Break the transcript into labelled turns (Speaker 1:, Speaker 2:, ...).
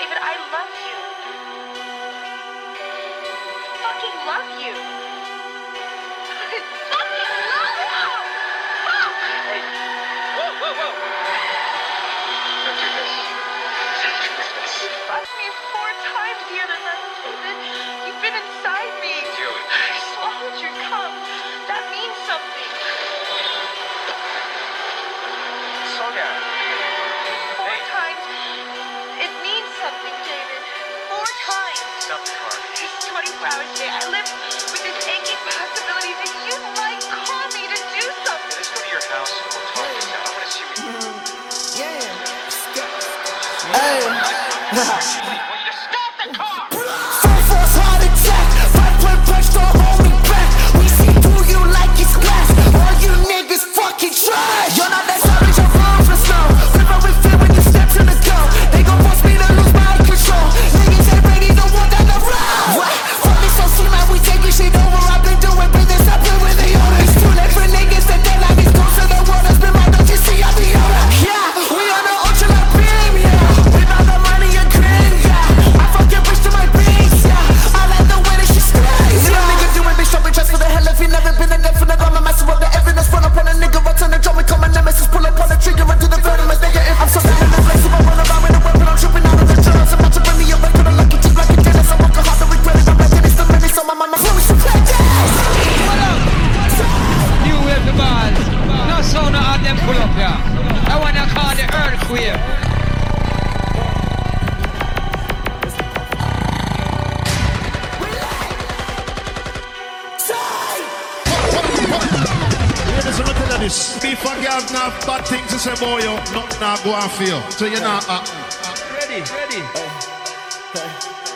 Speaker 1: David, I love you. Fucking love you. Fucking love you! Fuck!
Speaker 2: Hey, whoa. Don't do this. Don't do this.
Speaker 1: You fucked me 4 times the other night, David. You've been inside me.
Speaker 2: Julie.
Speaker 1: I swallowed your cum. That means something.
Speaker 2: Slow down.
Speaker 1: 4
Speaker 2: Hey.
Speaker 1: times. It means something, David. 4 times.
Speaker 2: Stop the car.
Speaker 1: Just 24 hours a day. I live with this aching possibility that you might call me to do something.
Speaker 2: Let's go to your house and we'll talk this out. I want to see what you do.
Speaker 3: Hey.
Speaker 2: I want you to stop the car!
Speaker 3: Force heart attack, 5-point punch to hold me back. We see through you like it's glass. All you niggas fucking trash. You're not that savage, I'm ruthless now. River with fear when you step to the gun. They gon' force me to lose my control. Niggas ain't ready to walk down the road. What? Fuck me so soon like we taking shit over. I've been doing business, I've been with the owner. It's too late for niggas to dead like it's close to the water. Spin my don't you see I be owner. Yeah, we on the ultra like beam, yeah. We bout the money and cream, yeah. I fucking bitch to my beats, yeah. I like the way that she screams, yeah. Nigga doing big shopping just for the hell if you never been a definite. I'm a master of the evidence. Run up on a nigga, run on the drum, we call my nemesis. Pull up on the trigger and do the venomous nigga. If I'm so sick in the place, if I run around with a weapon, I'm tripping out of the drugs. I'm about to bring me away to the lucky team like a dentist. I'm working hard to regret it. I'm like it, it's the minutes on my mind. My flow is so crazy.
Speaker 4: New wave the ball. No sound of them pull up here. I wanna call the earthquake.
Speaker 5: Ladies and gentlemen, this. If a girl have bad things to say about you, nothing now go on for you. So you're not acting.
Speaker 4: Ready.